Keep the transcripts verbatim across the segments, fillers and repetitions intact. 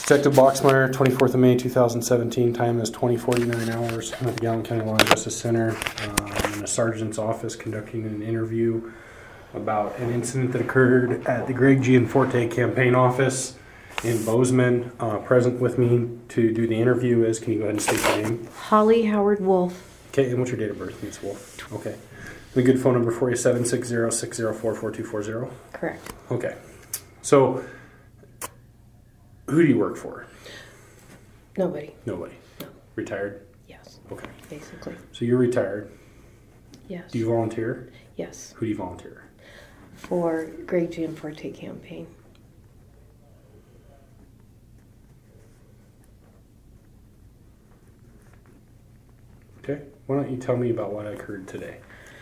Detective Boxmeyer, twenty-fourth of May, two thousand seventeen. Time is twenty forty-nine hours. I'm at the Gallatin County Law and Justice Center um, in the sergeant's office conducting an interview about an incident that occurred at the Greg Gianforte campaign office in Bozeman. Uh, present with me to do the interview is, can you go ahead and state your name? Holly Howard Wolf. Okay, and what's your date of birth, Miz Wolf? Okay. A good phone number for you, seven six zero, six zero four, four two four zero? Correct. Okay. So, who do you work for? Nobody. Nobody. No. Retired? Yes. Okay. Basically. So you're retired. Yes. Do you volunteer? Yes. Who do you volunteer? For Greg Gianforte campaign. Okay. Why don't you tell me about what occurred today?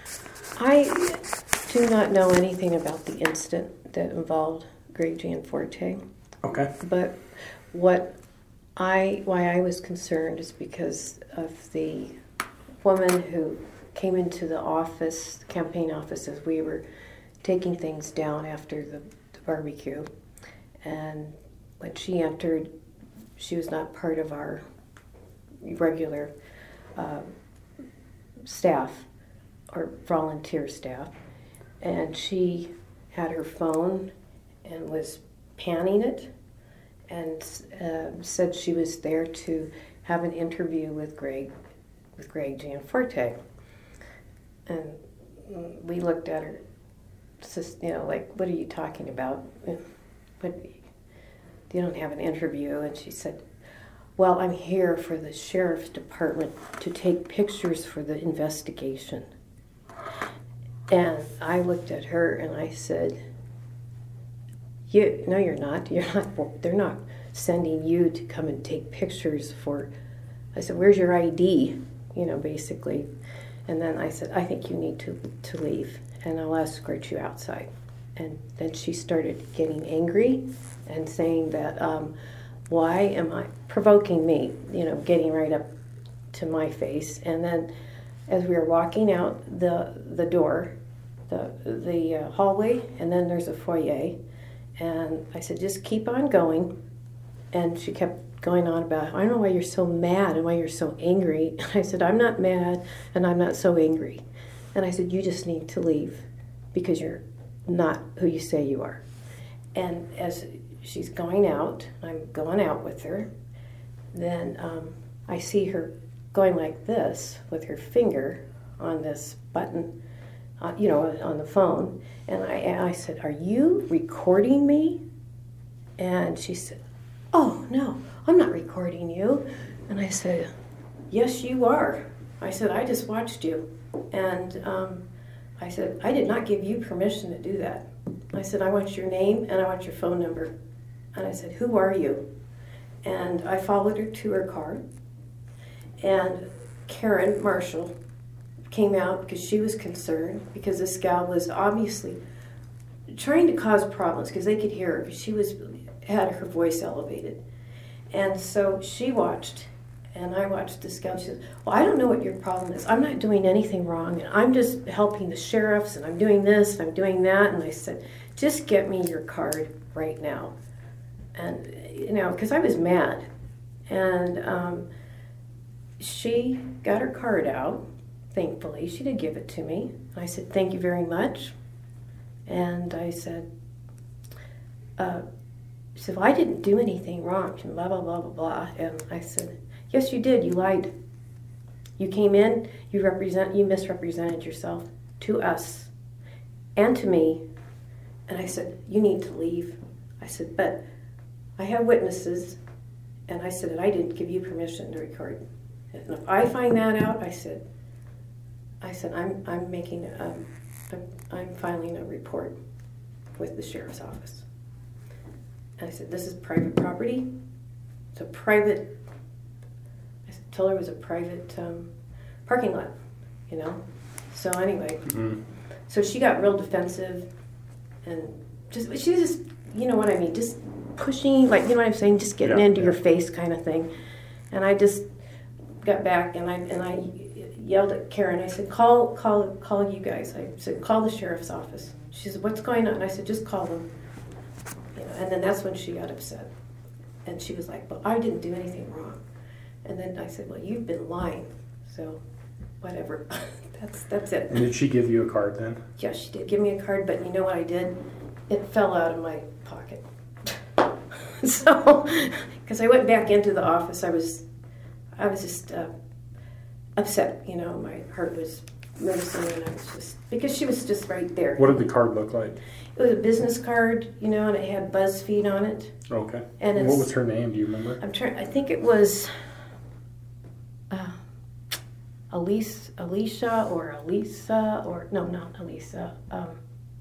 I do not know anything about the incident that involved Greg Gianforte. Okay. But what I why I was concerned is because of the woman who came into the office, the campaign office, as we were taking things down after the, the barbecue. And when she entered, she was not part of our regular uh, staff or volunteer staff. And she had her phone and was panning it and uh, said she was there to have an interview with Greg, with Greg Gianforte. And we looked at her, you know, like, what are you talking about? But you don't have an interview. And she said, well, I'm here for the sheriff's department to take pictures for the investigation. And I looked at her and I said, You, no, you're not. You're not. They're not sending you to come and take pictures for. I said, where's your I D? You know, basically. And then I said, I think you need to to leave, and I'll escort you outside. And then she started getting angry and saying that, um, why am I provoking me? You know, getting right up to my face. And then, as we were walking out the the door, the the uh, hallway, and then there's a foyer. And I said, just keep on going. And she kept going on about, I don't know why you're so mad and why you're so angry. And I said, I'm not mad and I'm not so angry. And I said, you just need to leave because you're not who you say you are. And as she's going out, I'm going out with her, then um, I see her going like this with her finger on this button, uh, you know, on the phone. And I, I said, are you recording me? And she said, oh, no, I'm not recording you. And I said, yes, you are. I said, I just watched you. And um, I said, I did not give you permission to do that. I said, I want your name and I want your phone number. And I said, who are you? And I followed her to her car. And Karen Marshall came out because she was concerned because this gal was obviously trying to cause problems because they could hear her because she was had her voice elevated. And so she watched, and I watched this gal. She said, well, I don't know what your problem is. I'm not doing anything wrong, and I'm just helping the sheriffs, and I'm doing this, and I'm doing that. And I said, just get me your card right now. And, you know, because I was mad. And um, she got her card out. Thankfully, she did give it to me. I said, thank you very much. And I said, uh, she said, well, I didn't do anything wrong, and blah, blah, blah, blah, blah. And I said, yes, you did. You lied. You came in, you represent, you misrepresented yourself to us and to me. And I said, you need to leave. I said, but I have witnesses. And I said, I didn't give you permission to record. And if I find that out, I said, I said, I'm I'm making, um, I'm, I'm filing a report with the sheriff's office. And I said, this is private property. It's a private, I told her it was a private um, parking lot, you know. So anyway, mm-hmm. So she got real defensive and just, she was just, you know what I mean, just pushing, like, you know what I'm saying, just getting yeah, into yeah. your face kind of thing. And I just got back and I and I yelled at Karen. I said, call call call you guys. I said, call the sheriff's office. She said, what's going on? And I said, just call them. You know, and then that's when she got upset. and she was like, "Well, I didn't do anything wrong." And then I said, "Well, you've been lying, so whatever." that's that's it. And did she give you a card then? Yeah, she did give me a card, but you know what I did? It fell out of my pocket. So, because I went back into the office, I was, I was just uh, upset. You know, my heart was racing, and I was just because she was just right there. What did the card look like? It was a business card, you know, and it had BuzzFeed on it. Okay. And And it's, what was her name? Do you remember? I'm trying. I think it was uh, Elise, Alicia, or Elisa, or no, not Elisa. Um,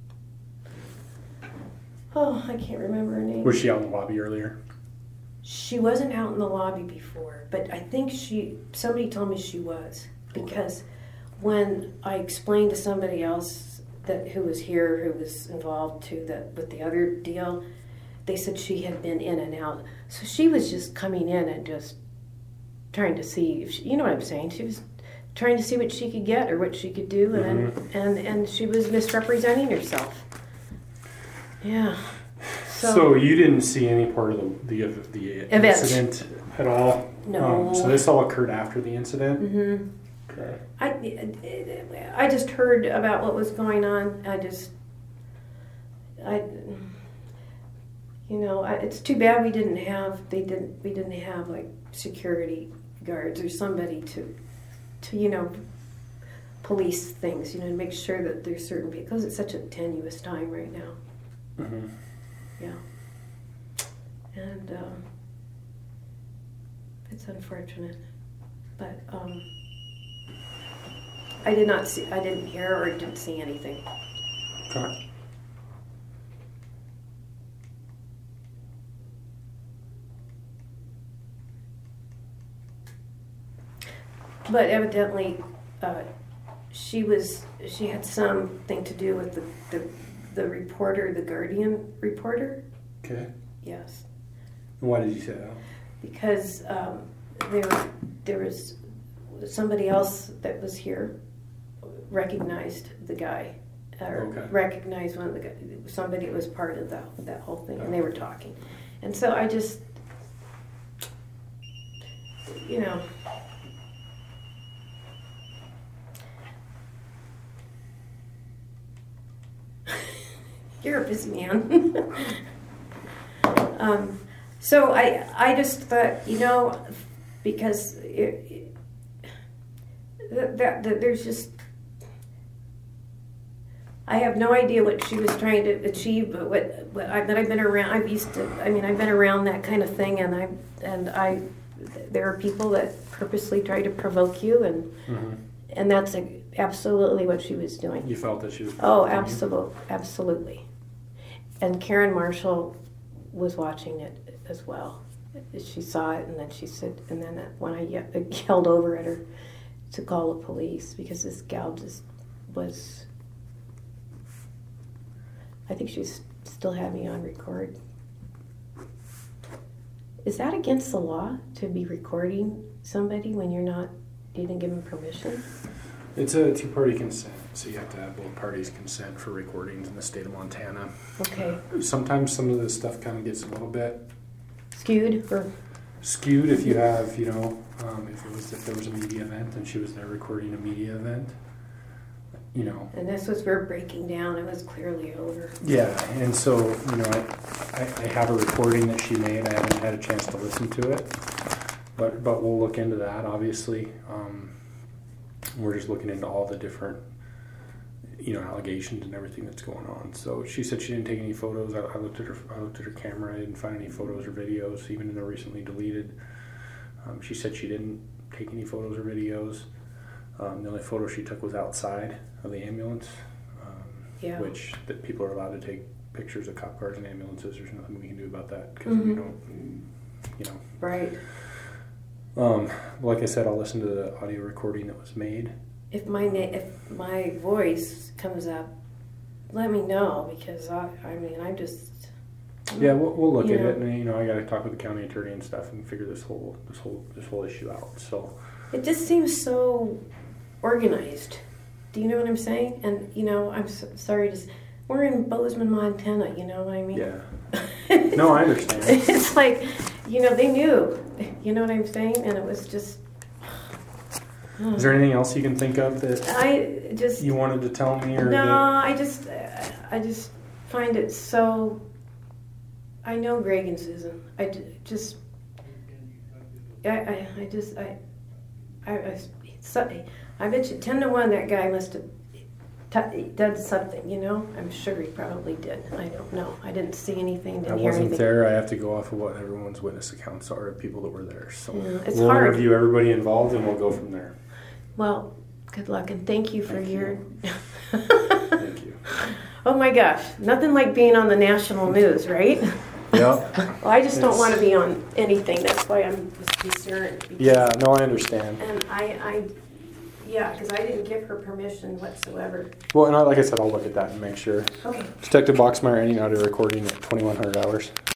oh, I can't remember her name. Was she out in the lobby earlier? She wasn't out in the lobby before, but I think she. Somebody told me she was because when I explained to somebody else that who was here, who was involved too, that with the other deal, they said she had been in and out. So she was just coming in and just trying to see if she, you know what I'm saying. She was trying to see what she could get or what she could do, and Mhm. and and she was misrepresenting herself. Yeah. So, So, you didn't see any part of the the, the Event. incident at all? No. Um, so this all occurred after the incident? hmm Okay. I, I just heard about what was going on. I just, I, you know, I, it's too bad we didn't have, they didn't, we didn't have like security guards or somebody to, to, you know, police things, you know, to make sure that there's certain people, because it's such a tenuous time right now. Mm-hmm. Yeah. And, um, it's unfortunate, but, um, I did not see, I didn't hear or didn't see anything. Okay. But evidently, uh, she was, she had something to do with the, the, the reporter, the Guardian reporter. Okay. Yes. And why did you say that? Because um, there, there was somebody else that was here recognized the guy, or Okay. recognized one of the guys, somebody that was part of that that whole thing, and they were talking, and so I just, you know, you're a busy man. um, so I I just thought, you know, because it, it, that, that there's just. I have no idea what she was trying to achieve, but what, what I, but I've been around. I've used to. I mean, I've been around that kind of thing, and I and I. There are people that purposely try to provoke you, and Mm-hmm. and that's a, absolutely what she was doing. You felt that she was. Oh, provoking you? absolutely, absolutely. And Karen Marshall was watching it as well. She saw it, and then she said, and then when I ye- yelled over at her to call the police because this gal just was. I think she's still had me on record. Is that against the law to be recording somebody when you're not, you didn't give them permission? It's a two-party consent, so you have to have both parties' consent for recordings in the state of Montana. Okay. Sometimes some of this stuff kind of gets a little bit Skewed or? skewed if you have, you know, um, if it was if there was a media event and she was there recording a media event, you know. And this was we're breaking down. It was clearly over. Yeah, and so, you know, I, I, I have a recording that she made. I haven't had a chance to listen to it, but but we'll look into that, obviously. Um, we're just looking into all the different, you know, allegations and everything that's going on. So she said she didn't take any photos. I, I looked at her I looked at her camera. I didn't find any photos or videos, even in the recently deleted. Um, she said she didn't take any photos or videos. Um, the only photo she took was outside of the ambulance, um, Yeah. which that people are allowed to take pictures of cop cars and ambulances. There's nothing we can do about that because Mhm. we don't, you know. Right. Um, like I said, I'll listen to the audio recording that was made. If my na- if my voice comes up, let me know because I I mean I'm just. Yeah, we'll, we'll look You at know. it, and you know, I got to talk with the county attorney and stuff and figure this whole this whole this whole issue out. So. It just seems so organized. Do you know what I'm saying? And you know, I'm so, sorry to. s- We're in Bozeman, Montana. You know what I mean? Yeah, No, I understand. It's like, you know, they knew. You know what I'm saying? And it was just. Is there anything else you can think of that I just. you wanted to tell me, or No, that, I just, I just find it so. I know Greg and Susan. I d- just. I, I, I just I. I, I, so, I bet you ten to one that guy must have t- done something, you know? I'm sure he probably did. I don't know. I didn't see anything, didn't I hear wasn't anything. there. I have to go off of what everyone's witness accounts are of people that were there. So Yeah, it's we'll hard. interview everybody involved, and we'll go from there. Well, good luck, and thank you for Thank your... you. Thank you. Oh my gosh, nothing like being on the national news, right? Yeah. Well, I just don't It's- want to be on anything. That's why I'm concerned. because- Yeah. No, I understand. And I, I yeah, because I didn't give her permission whatsoever. Well, and I, like I said, I'll look at that and make sure. Okay. Detective Boxmeyer ending audio recording at twenty-one hundred hours.